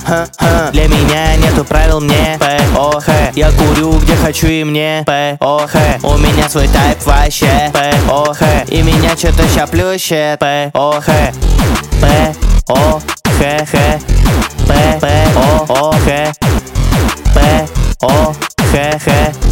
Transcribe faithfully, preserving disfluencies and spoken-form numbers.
Для меня нету правил, мне П О Х. Я курю где хочу и мне П О Х. У меня свой тайп вообще П О Х. И меня что-то ща плющит П О Х. П О Х Х. П П О О Х. П О Х Х.